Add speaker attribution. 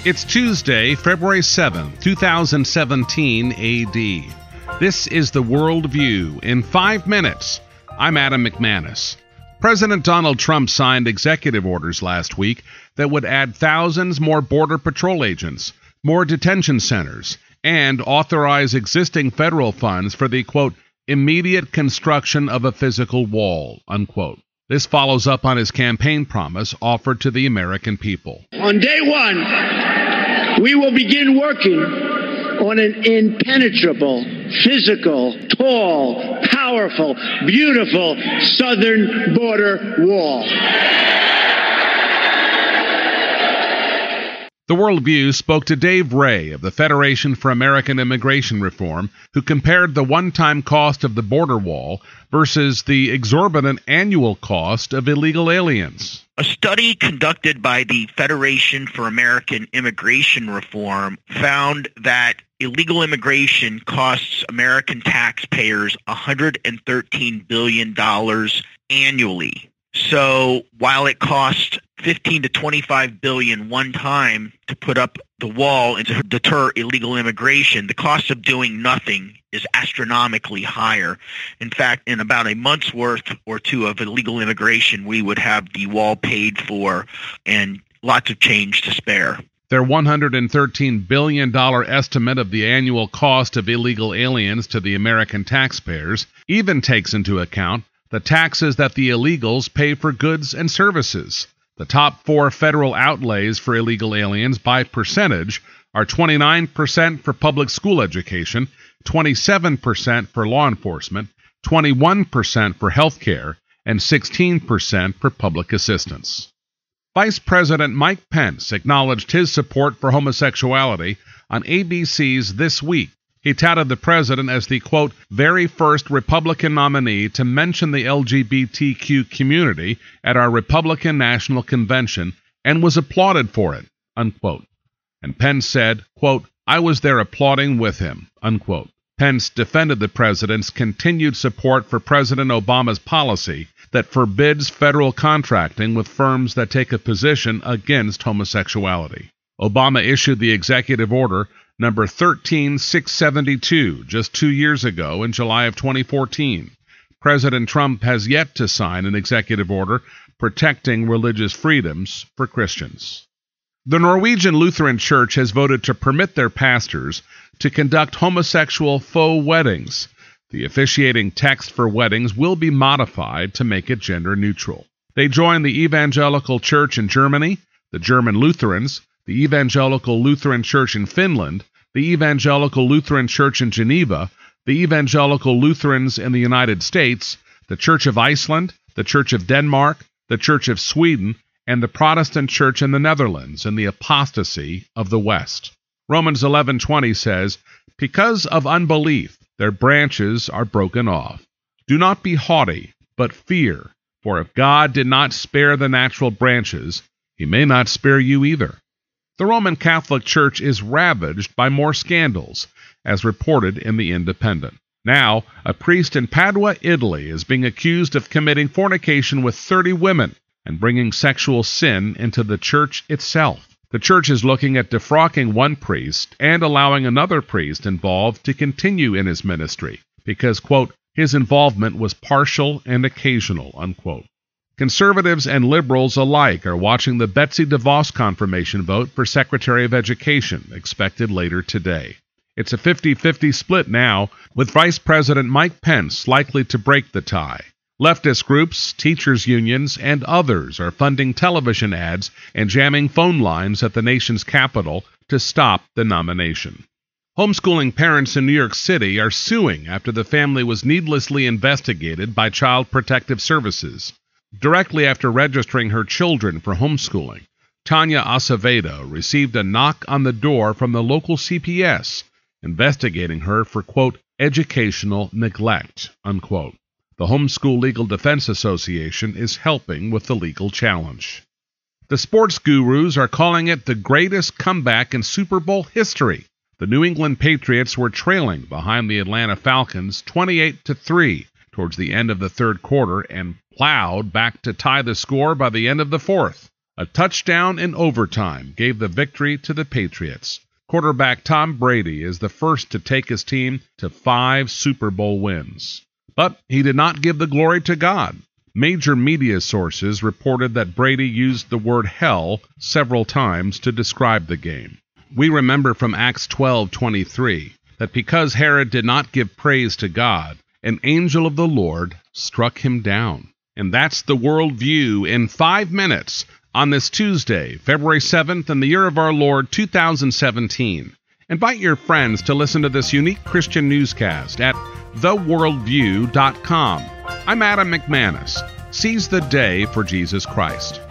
Speaker 1: It's Tuesday, February 7th, 2017 AD. This is the World View in 5 minutes. I'm Adam McManus. President Donald Trump signed executive orders last week that would add thousands more Border Patrol agents, more detention centers, and authorize existing federal funds for the, quote, immediate construction of a physical wall, unquote. This follows up on his campaign promise offered to the American people.
Speaker 2: On day one, we will begin working on an impenetrable, physical, tall, powerful, beautiful southern border wall.
Speaker 1: The World View spoke to Dave Ray of the Federation for American Immigration Reform, who compared the one-time cost of the border wall versus the exorbitant annual cost of illegal aliens.
Speaker 3: A study conducted by the Federation for American Immigration Reform found that illegal immigration costs American taxpayers $113 billion annually. So while it costs $15 to $25 billion one time to put up the wall and to deter illegal immigration, the cost of doing nothing is astronomically higher. In fact, in about a month's worth or two of illegal immigration, we would have the wall paid for and lots of change to spare.
Speaker 1: Their $113 billion estimate of the annual cost of illegal aliens to the American taxpayers even takes into account the taxes that the illegals pay for goods and services. The top 4 federal outlays for illegal aliens by percentage are 29% for public school education, 27% for law enforcement, 21% for health care, and 16% for public assistance. Vice President Mike Pence acknowledged his support for homosexuality on ABC's This Week. He touted the president as the, quote, very first Republican nominee to mention the LGBTQ community at our Republican National Convention and was applauded for it, unquote. And Pence said, quote, I was there applauding with him, unquote. Pence defended the president's continued support for President Obama's policy that forbids federal contracting with firms that take a position against homosexuality. Obama issued the executive order number 13672 just 2 years ago in July of 2014. President Trump has yet to sign an executive order protecting religious freedoms for Christians. The Norwegian Lutheran Church has voted to permit their pastors to conduct homosexual faux weddings. The officiating text for weddings will be modified to make it gender neutral. They join the Evangelical Church in Germany, the German Lutherans, the Evangelical Lutheran Church in Finland, the Evangelical Lutheran Church in Geneva, the Evangelical Lutherans in the United States, the Church of Iceland, the Church of Denmark, the Church of Sweden, and the Protestant Church in the Netherlands in the apostasy of the West. Romans 11:20 says, because of unbelief, their branches are broken off. Do not be haughty, but fear, for if God did not spare the natural branches, he may not spare you either. The Roman Catholic Church is ravaged by more scandals, as reported in The Independent. Now, a priest in Padua, Italy, is being accused of committing fornication with 30 women and bringing sexual sin into the church itself. The church is looking at defrocking one priest and allowing another priest involved to continue in his ministry because, quote, his involvement was partial and occasional, unquote. Conservatives and liberals alike are watching the Betsy DeVos confirmation vote for Secretary of Education, expected later today. It's a 50-50 split now, with Vice President Mike Pence likely to break the tie. Leftist groups, teachers' unions, and others are funding television ads and jamming phone lines at the nation's capital to stop the nomination. Homeschooling parents in New York City are suing after the family was needlessly investigated by Child Protective Services. Directly after registering her children for homeschooling, Tanya Acevedo received a knock on the door from the local CPS, investigating her for, quote, educational neglect, unquote. The Homeschool Legal Defense Association is helping with the legal challenge. The sports gurus are calling it the greatest comeback in Super Bowl history. The New England Patriots were trailing behind the Atlanta Falcons 28-3 towards the end of the third quarter and plowed back to tie the score by the end of the fourth. A touchdown in overtime gave the victory to the Patriots. Quarterback Tom Brady is the first to take his team to 5 Super Bowl wins. But he did not give the glory to God. Major media sources reported that Brady used the word hell several times to describe the game. We remember from Acts 12:23 that because Herod did not give praise to God, an angel of the Lord struck him down. And that's the World View in 5 minutes on this Tuesday, February 7th, in the year of our Lord 2017. Invite your friends to listen to this unique Christian newscast at theworldview.com. I'm Adam McManus. Seize the day for Jesus Christ.